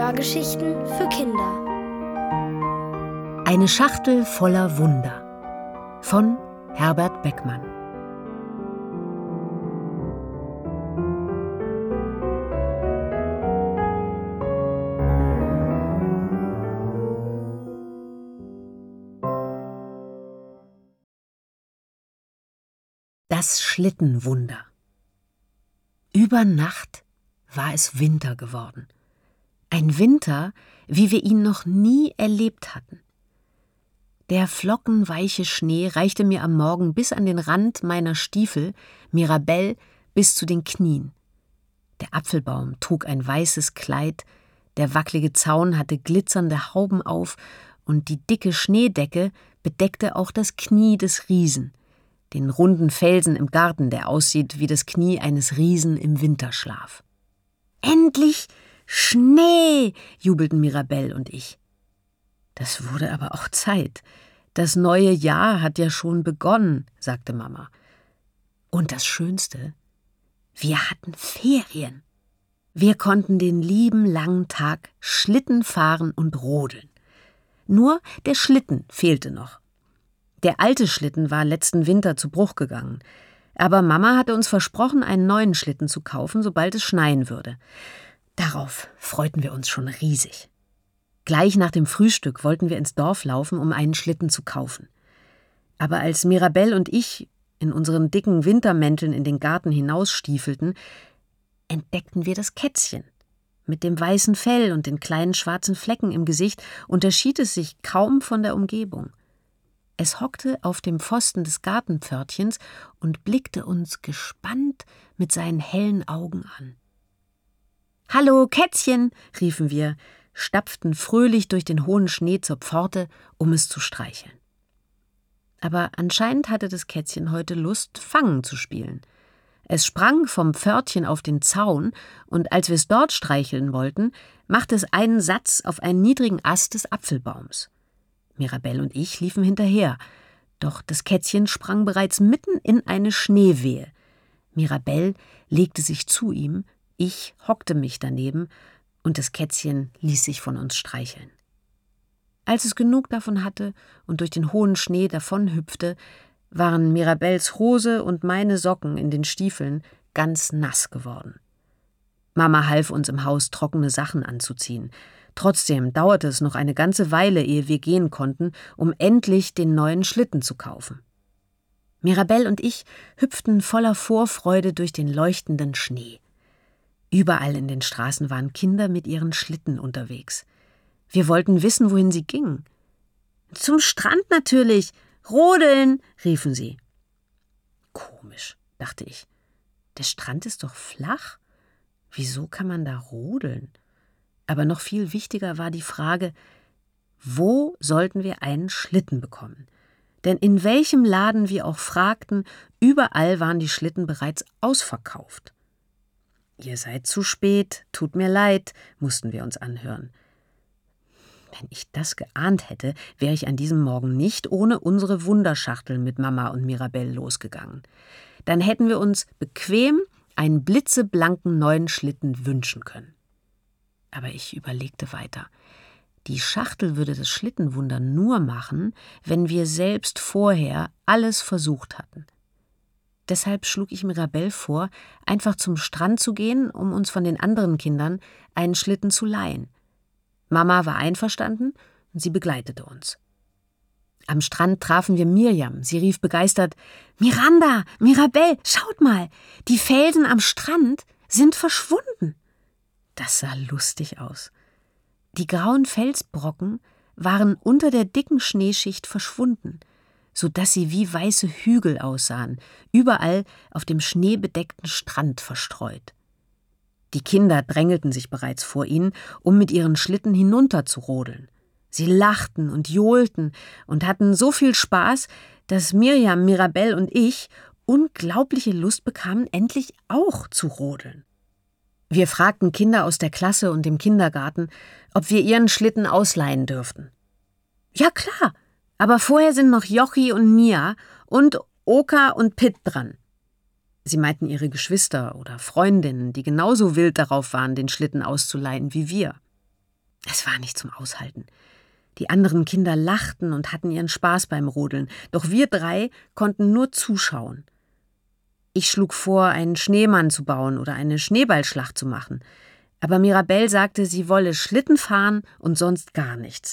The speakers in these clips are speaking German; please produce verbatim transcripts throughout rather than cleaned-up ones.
Hörgeschichten für Kinder. Eine Schachtel voller Wunder von Herbert Beckmann. Das Schlittenwunder. Über Nacht war es Winter geworden. Ein Winter, wie wir ihn noch nie erlebt hatten. Der flockenweiche Schnee reichte mir am Morgen bis an den Rand meiner Stiefel, Mirabell bis zu den Knien. Der Apfelbaum trug ein weißes Kleid, der wackelige Zaun hatte glitzernde Hauben auf und die dicke Schneedecke bedeckte auch das Knie des Riesen, den runden Felsen im Garten, der aussieht wie das Knie eines Riesen im Winterschlaf. »Endlich Schnee!« jubelten Mirabell und ich. »Das wurde aber auch Zeit. Das neue Jahr hat ja schon begonnen«, sagte Mama. »Und das Schönste: Wir hatten Ferien. Wir konnten den lieben langen Tag Schlitten fahren und rodeln. Nur der Schlitten fehlte noch. Der alte Schlitten war letzten Winter zu Bruch gegangen. Aber Mama hatte uns versprochen, einen neuen Schlitten zu kaufen, sobald es schneien würde. Darauf freuten wir uns schon riesig. Gleich nach dem Frühstück wollten wir ins Dorf laufen, um einen Schlitten zu kaufen. Aber als Mirabell und ich in unseren dicken Wintermänteln in den Garten hinausstiefelten, entdeckten wir das Kätzchen. Mit dem weißen Fell und den kleinen schwarzen Flecken im Gesicht unterschied es sich kaum von der Umgebung. Es hockte auf dem Pfosten des Gartenpförtchens und blickte uns gespannt mit seinen hellen Augen an. »Hallo, Kätzchen«, riefen wir, stapften fröhlich durch den hohen Schnee zur Pforte, um es zu streicheln. Aber anscheinend hatte das Kätzchen heute Lust, Fangen zu spielen. Es sprang vom Pförtchen auf den Zaun, und als wir es dort streicheln wollten, machte es einen Satz auf einen niedrigen Ast des Apfelbaums. Mirabell und ich liefen hinterher, doch das Kätzchen sprang bereits mitten in eine Schneewehe. Mirabell legte sich zu ihm, ich hockte mich daneben, und das Kätzchen ließ sich von uns streicheln. Als es genug davon hatte und durch den hohen Schnee davonhüpfte, waren Mirabells Hose und meine Socken in den Stiefeln ganz nass geworden. Mama half uns im Haus, trockene Sachen anzuziehen. Trotzdem dauerte es noch eine ganze Weile, ehe wir gehen konnten, um endlich den neuen Schlitten zu kaufen. Mirabell und ich hüpften voller Vorfreude durch den leuchtenden Schnee. Überall in den Straßen waren Kinder mit ihren Schlitten unterwegs. Wir wollten wissen, wohin sie gingen. »Zum Strand natürlich! Rodeln!« riefen sie. Komisch, dachte ich. Der Strand ist doch flach. Wieso kann man da rodeln? Aber noch viel wichtiger war die Frage, wo sollten wir einen Schlitten bekommen? Denn in welchem Laden wir auch fragten, überall waren die Schlitten bereits ausverkauft. »Ihr seid zu spät, tut mir leid«, mussten wir uns anhören. Wenn ich das geahnt hätte, wäre ich an diesem Morgen nicht ohne unsere Wunderschachtel mit Mama und Mirabell losgegangen. Dann hätten wir uns bequem einen blitzeblanken neuen Schlitten wünschen können. Aber ich überlegte weiter. Die Schachtel würde das Schlittenwunder nur machen, wenn wir selbst vorher alles versucht hatten. Deshalb schlug ich Mirabell vor, einfach zum Strand zu gehen, um uns von den anderen Kindern einen Schlitten zu leihen. Mama war einverstanden und sie begleitete uns. Am Strand trafen wir Mirjam. Sie rief begeistert: »Miranda, Mirabell, schaut mal, die Felsen am Strand sind verschwunden.« Das sah lustig aus. Die grauen Felsbrocken waren unter der dicken Schneeschicht verschwunden, so dass sie wie weiße Hügel aussahen, überall auf dem schneebedeckten Strand verstreut. Die Kinder drängelten sich bereits vor ihnen, um mit ihren Schlitten hinunter zu rodeln. Sie lachten und johlten und hatten so viel Spaß, dass Mirjam, Mirabell und ich unglaubliche Lust bekamen, endlich auch zu rodeln. Wir fragten Kinder aus der Klasse und dem Kindergarten, ob wir ihren Schlitten ausleihen dürften. »Ja klar, aber vorher sind noch Jochi und Nia und Oka und Pitt dran.« Sie meinten ihre Geschwister oder Freundinnen, die genauso wild darauf waren, den Schlitten auszuleihen wie wir. Es war nicht zum Aushalten. Die anderen Kinder lachten und hatten ihren Spaß beim Rodeln, doch wir drei konnten nur zuschauen. Ich schlug vor, einen Schneemann zu bauen oder eine Schneeballschlacht zu machen. Aber Mirabell sagte, sie wolle Schlitten fahren und sonst gar nichts.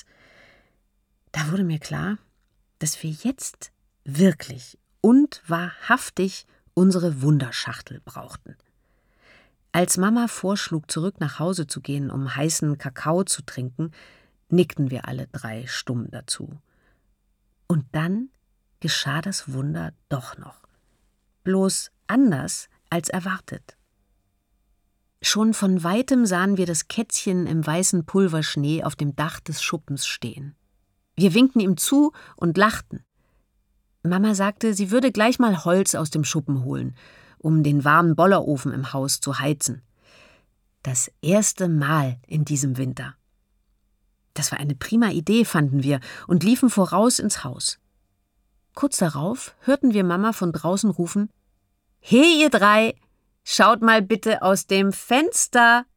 Da wurde mir klar, dass wir jetzt wirklich und wahrhaftig unsere Wunderschachtel brauchten. Als Mama vorschlug, zurück nach Hause zu gehen, um heißen Kakao zu trinken, nickten wir alle drei stumm dazu. Und dann geschah das Wunder doch noch. Bloß anders als erwartet. Schon von weitem sahen wir das Kätzchen im weißen Pulverschnee auf dem Dach des Schuppens stehen. Wir winkten ihm zu und lachten. Mama sagte, sie würde gleich mal Holz aus dem Schuppen holen, um den warmen Bollerofen im Haus zu heizen. Das erste Mal in diesem Winter. Das war eine prima Idee, fanden wir, und liefen voraus ins Haus. Kurz darauf hörten wir Mama von draußen rufen: »He, ihr drei, schaut mal bitte aus dem Fenster!«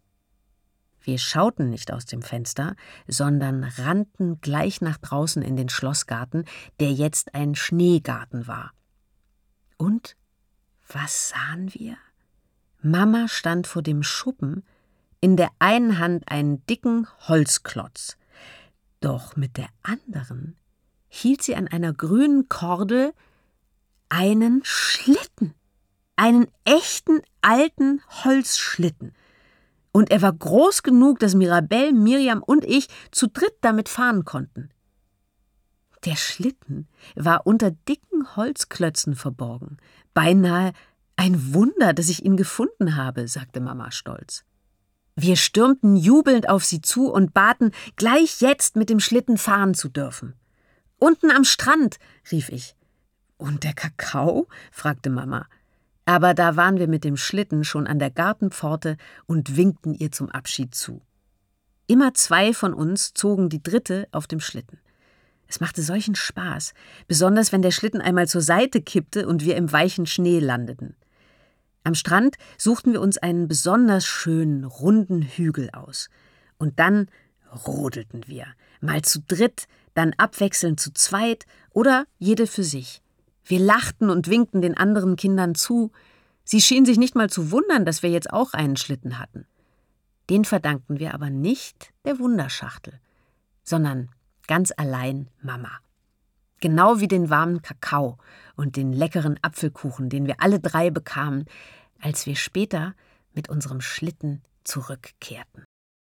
Wir schauten nicht aus dem Fenster, sondern rannten gleich nach draußen in den Schlossgarten, der jetzt ein Schneegarten war. Und was sahen wir? Mama stand vor dem Schuppen, in der einen Hand einen dicken Holzklotz. Doch mit der anderen hielt sie an einer grünen Kordel einen Schlitten, einen echten alten Holzschlitten. Und er war groß genug, dass Mirabell, Miriam und ich zu dritt damit fahren konnten. Der Schlitten war unter dicken Holzklötzen verborgen. Beinahe ein Wunder, dass ich ihn gefunden habe, sagte Mama stolz. Wir stürmten jubelnd auf sie zu und baten, gleich jetzt mit dem Schlitten fahren zu dürfen. »Unten am Strand«, rief ich. »Und der Kakao?« fragte Mama. Aber da waren wir mit dem Schlitten schon an der Gartenpforte und winkten ihr zum Abschied zu. Immer zwei von uns zogen die dritte auf dem Schlitten. Es machte solchen Spaß, besonders wenn der Schlitten einmal zur Seite kippte und wir im weichen Schnee landeten. Am Strand suchten wir uns einen besonders schönen, runden Hügel aus. Und dann rodelten wir, mal zu dritt, dann abwechselnd zu zweit oder jede für sich. Wir lachten und winkten den anderen Kindern zu. Sie schienen sich nicht mal zu wundern, dass wir jetzt auch einen Schlitten hatten. Den verdankten wir aber nicht der Wunderschachtel, sondern ganz allein Mama. Genau wie den warmen Kakao und den leckeren Apfelkuchen, den wir alle drei bekamen, als wir später mit unserem Schlitten zurückkehrten.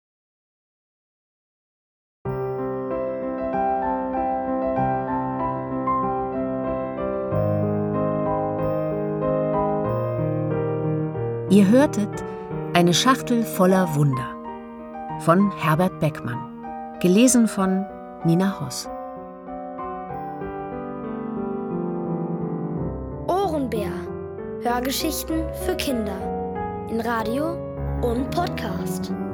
Ihr hörtet Eine Schachtel voller Wunder von Herbert Beckmann, gelesen von Nina Hoss. Ohrenbär. Hörgeschichten für Kinder in Radio und Podcast.